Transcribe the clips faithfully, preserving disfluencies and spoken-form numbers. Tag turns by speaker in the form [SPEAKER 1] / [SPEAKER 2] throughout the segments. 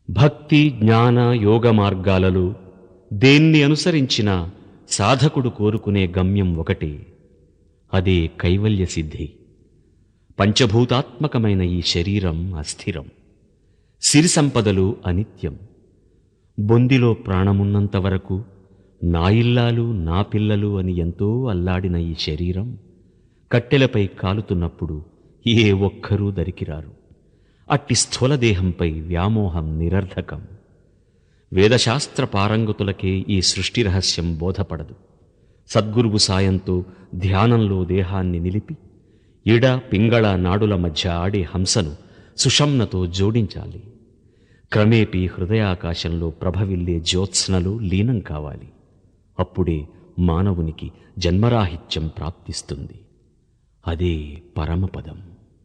[SPEAKER 1] భక్తి జ్ఞాన యోగ మార్గాలలో దేన్ని అనుసరించినా సాధకుడు కోరుకునే గమ్యం ఒకటే, అదే కైవల్య సిద్ధి. పంచభూతాత్మకమైన ఈ శరీరం అస్థిరం, సిరి సంపదలు అనిత్యం. బొందిలో ప్రాణమున్నంత వరకు నా ఇల్లాలు నా పిల్లలు అని ఎంతో అల్లాడిన ఈ శరీరం కట్టెలపై కాలుతున్నప్పుడు ఏ ఒక్కరూ దరికిరారు. అట్టి స్థూలదేహంపై వ్యామోహం నిరర్ధకం. వేదశాస్త్ర పారంగతులకే ఈ సృష్టి రహస్యం బోధపడదు. సద్గురువు సాయంతో ధ్యానంలో దేహాన్ని నిలిపి ఇడ పింగళ నాడుల మధ్య ఆడే హంసను సుషమ్నతో జోడించాలి. క్రమేపీ హృదయాకాశంలో ప్రభవిల్లే జ్యోత్స్నలో లీనం కావాలి. అప్పుడే మానవునికి జన్మరాహిత్యం ప్రాప్తిస్తుంది. అదే పరమపదం.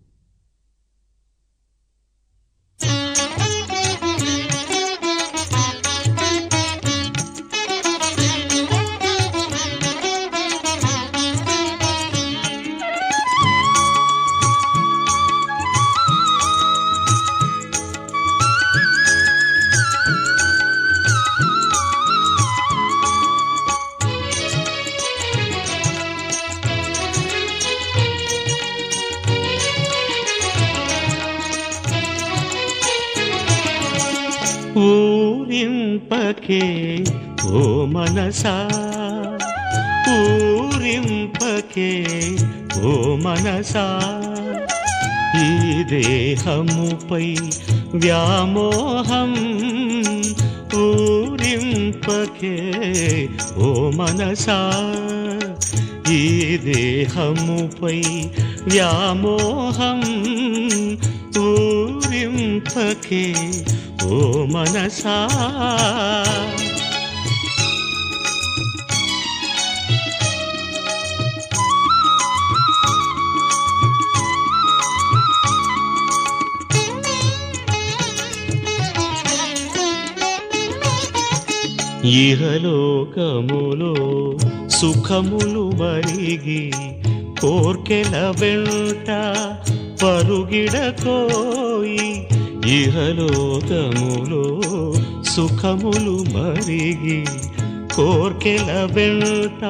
[SPEAKER 2] ఊరింపకే ఓ మనసా, ఊరింపకే ఓ మనసా, ఈ దేహముపై వ్యామోహం. ఊరింపకే ఓ మనసా, ఈ దేహముపై వ్యామోహం. ఊరింపకే ఓ మనసా. ఇహలోకములో సుఖములు మరిగి కోర్కెల వెంట పరుగిడకోయి. ఇహలోకములో సుఖములు మరిగి కోర్కెల వెంట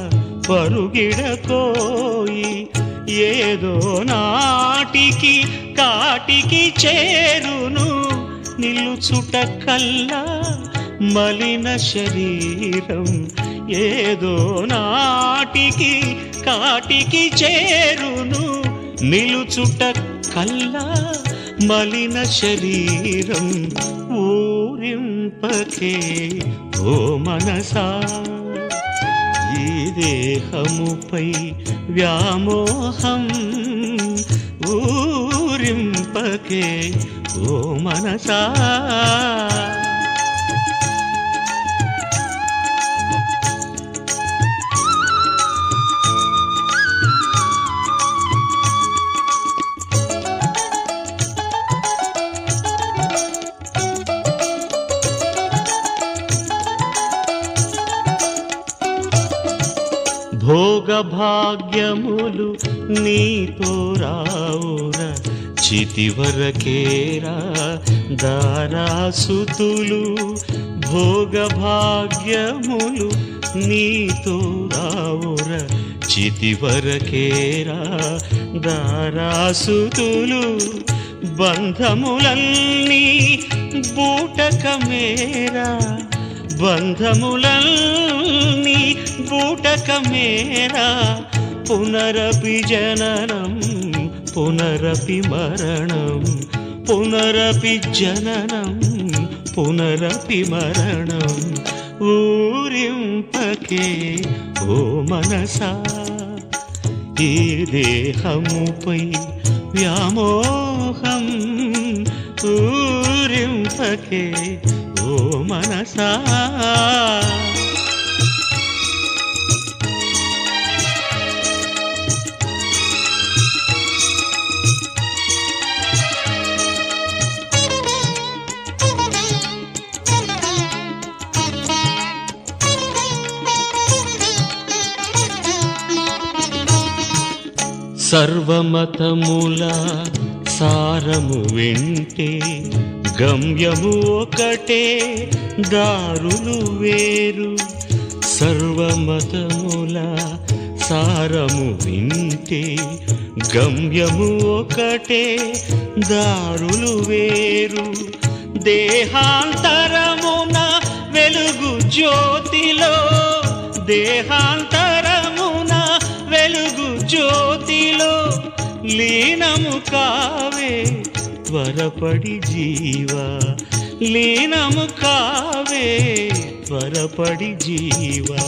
[SPEAKER 2] పరుగిడకోయి. ఏదో నాటికి కాటికి చేరును నిలుచుట కల్లా మలిన శరీరం. ఏదో నాటికి కాటికి చేరును నిలుచుట కల్లా మలిన శరీరం. ఊరింపకే ఓ మనసా, ఈ దేహముపై వ్యామోహం. ఊరింపకే ఓ మనసా. భోగభాగ్యములు నీతో రావురా, చితివరకేరా దారాసుతులు. భోగభాగ్యములు నీతో రావురా, చితివరకేరా దారాసుతులు. బంధములన్నీ బూటకమేరా, బంధములన్నీ బూటకమేరా. పునరపి జననం పునరపి మరణం, పునరపి జననం పునరపి మరణం. ఊరింపకే ఓ మనసా, ఈ దేహముపై వ్యామోహం. ఊరింపకే ఓ మనసా.
[SPEAKER 1] సర్వమతముల
[SPEAKER 2] సారము వింటే గమ్యము ఒకటే, దారులు వేరు. సర్వమతముల సారము వింటే గమ్యము ఒకటే, దారులు వేరు. దేహాంతరమున వెలుగు జ్యోతిలో, దేహాంతరమున వెలుగు జ్యోతిలో లీనము కావే త్వరపడి జీవా, లీనము కావే త్వరపడి జీవా.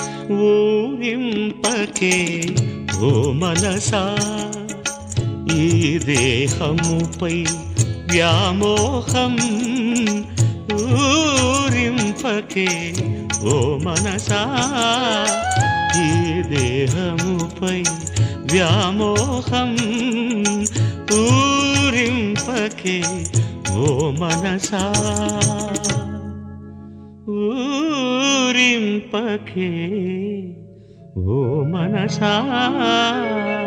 [SPEAKER 2] ఊరింపకే ఓ మనసా ఈ దేహముపై వ్యామోహం, ఊరింపకే ఓ మనసా ఈ దేహముపై వ్యామోహం, ఊరింపకే ఓ మనసా, ఊరింపకే ఓ మనసా.